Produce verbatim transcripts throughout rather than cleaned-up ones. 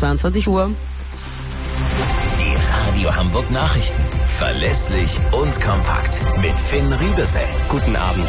zweiundzwanzig Uhr. Die Radio Hamburg Nachrichten. Verlässlich und kompakt. Mit Finn Riebesell. Guten Abend.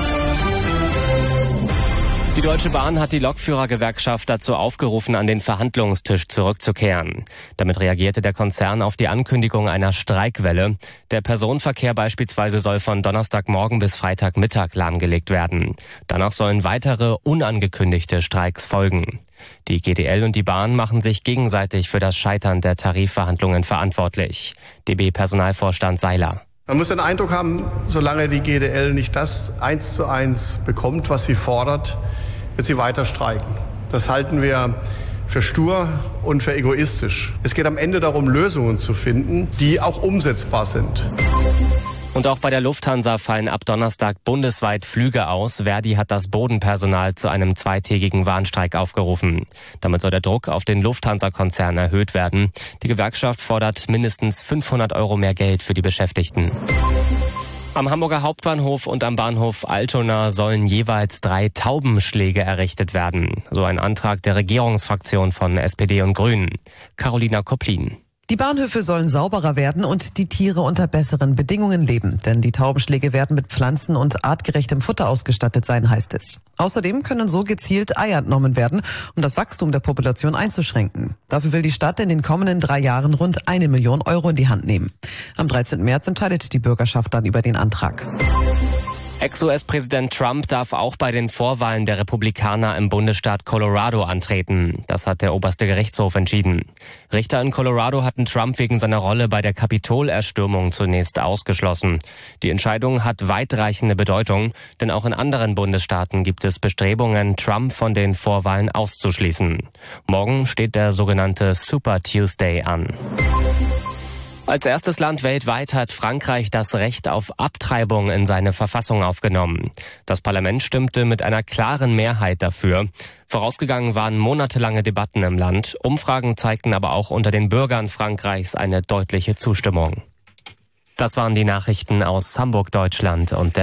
Die Deutsche Bahn hat die Lokführergewerkschaft dazu aufgerufen, an den Verhandlungstisch zurückzukehren. Damit reagierte der Konzern auf die Ankündigung einer Streikwelle. Der Personenverkehr beispielsweise soll von Donnerstagmorgen bis Freitagmittag lahmgelegt werden. Danach sollen weitere unangekündigte Streiks folgen. Die G D L und die Bahn machen sich gegenseitig für das Scheitern der Tarifverhandlungen verantwortlich. D B-Personalvorstand Seiler. Man muss den Eindruck haben, solange die G D L nicht das eins zu eins bekommt, was sie fordert, wird sie weiter streiken. Das halten wir für stur und für egoistisch. Es geht am Ende darum, Lösungen zu finden, die auch umsetzbar sind. Und auch bei der Lufthansa fallen ab Donnerstag bundesweit Flüge aus. Verdi hat das Bodenpersonal zu einem zweitägigen Warnstreik aufgerufen. Damit soll der Druck auf den Lufthansa-Konzern erhöht werden. Die Gewerkschaft fordert mindestens fünfhundert Euro mehr Geld für die Beschäftigten. Am Hamburger Hauptbahnhof und am Bahnhof Altona sollen jeweils drei Taubenschläge errichtet werden. So ein Antrag der Regierungsfraktion von S P D und Grünen. Carolina Koplin. Die Bahnhöfe sollen sauberer werden und die Tiere unter besseren Bedingungen leben. Denn die Taubenschläge werden mit Pflanzen- und artgerechtem Futter ausgestattet sein, heißt es. Außerdem können so gezielt Eier entnommen werden, um das Wachstum der Population einzuschränken. Dafür will die Stadt in den kommenden drei Jahren rund eine Million Euro in die Hand nehmen. Am dreizehnten März entscheidet die Bürgerschaft dann über den Antrag. Ex-U S-Präsident Trump darf auch bei den Vorwahlen der Republikaner im Bundesstaat Colorado antreten. Das hat der oberste Gerichtshof entschieden. Richter in Colorado hatten Trump wegen seiner Rolle bei der Kapitolerstürmung zunächst ausgeschlossen. Die Entscheidung hat weitreichende Bedeutung, denn auch in anderen Bundesstaaten gibt es Bestrebungen, Trump von den Vorwahlen auszuschließen. Morgen steht der sogenannte Super Tuesday an. Als erstes Land weltweit hat Frankreich das Recht auf Abtreibung in seine Verfassung aufgenommen. Das Parlament stimmte mit einer klaren Mehrheit dafür. Vorausgegangen waren monatelange Debatten im Land. Umfragen zeigten aber auch unter den Bürgern Frankreichs eine deutliche Zustimmung. Das waren die Nachrichten aus Hamburg, Deutschland und der